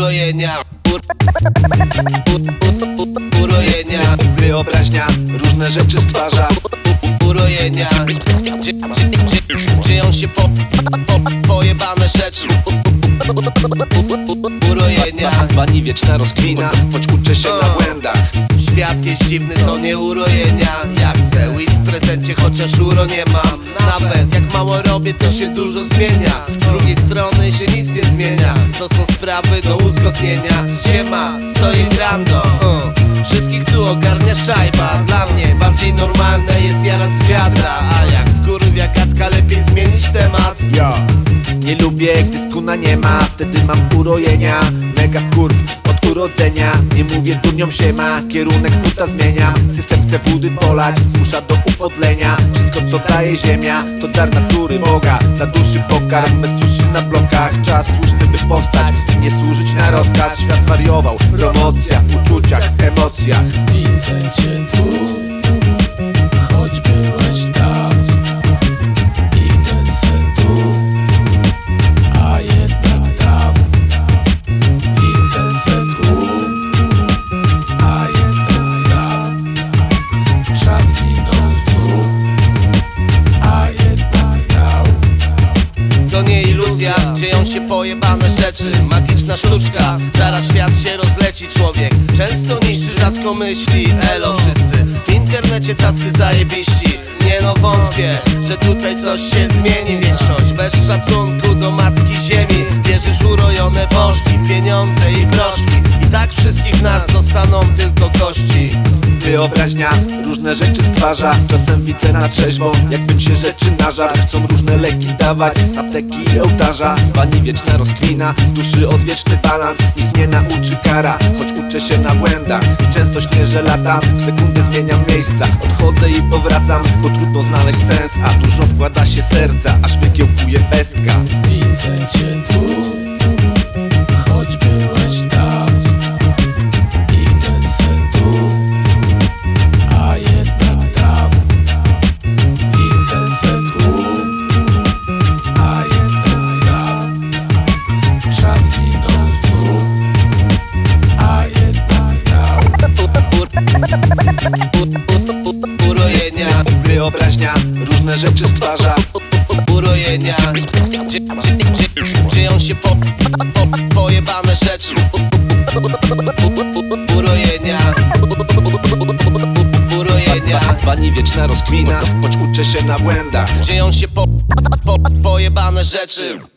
urojenia. Urojenia. Wyobraźnia różne rzeczy stwarza. Urojenia. Dzieją się pojebane rzeczy. Urojenia. Pani wieczna rozkwina, choć uczę się na błędach. Świat jest dziwny, to nie urojenia. Ja chcę weed w prezencie, chociaż uro nie mam. Nawet jak mało robię, to się dużo zmienia. Z drugiej strony się nic nie zmienia. To są sprawy do uzgodnienia. Siema, co je grando? Wszystkich tu ogarnia szajba. Dla mnie bardziej normalne jest jarać z wiadra. A jak wkurwia gadka, lepiej zmienić temat. Nie lubię, gdy skuna nie ma, wtedy mam urojenia. Mega wkurw od urodzenia. Nie mówię durniom siema, kierunek z buta zmieniam. System chce wody polać, zmusza do upodlenia. Wszystko co daje ziemia, to dar natury Boga. Dla duszy pokarm, bez suszy na blokach. Czas słuszny by powstać, nie służyć na rozkaz. Świat wariował, promocja, uczuciach, emocjach. Widzę cię tu, choć byłeś tam. Idę se tu, a jednak tam. Widzę se tu, a jestem sam. Czas minął znów, a jednak stał. To nie iluzja, dzieją się pojebane rzeczy. Magiczna sztuczka, zaraz świat się rozleci. Człowiek często niszczy, rzadko myśli. Elo wszyscy, w internecie tacy zajebiści. Nie no wątpię, że tutaj coś się zmieni. Większość bez szacunku do matki ziemi. Wierzysz w urojone bożki, pieniądze i proszki. I tak wszystkich nas zostaną tylko kości. Wyobraźnia różne rzeczy stwarza. Czasem widzę na trzeźwo, jakbym się rzeczy nażarł. Chcą różne leki dawać, apteki i ołtarza. Pani wieczna rozkwina, w duszy odwieczny balans. Nic nie nauczy kara, choć uczę się na błędach. Często śnię, że latam, w sekundę zmieniam miejsca. Odchodzę i powracam, bo trudno znaleźć sens. A dużo wkłada się serca, aż wykiełkuje pestka. Widzę cię tu, choć byłeś tam. Idę se tu, a jednak tam. Widzę se tu, a jestem sam. Czas minął znów, a jednak stał. Urojenia. Wyobraźnia różne rzeczy stwarza. Urojenia. Dzieją się pojebane rzeczy. Urojenia. Urojenia. Pani wieczna rozkwina, choć uczę się na błędach. Dzieją się pojebane rzeczy.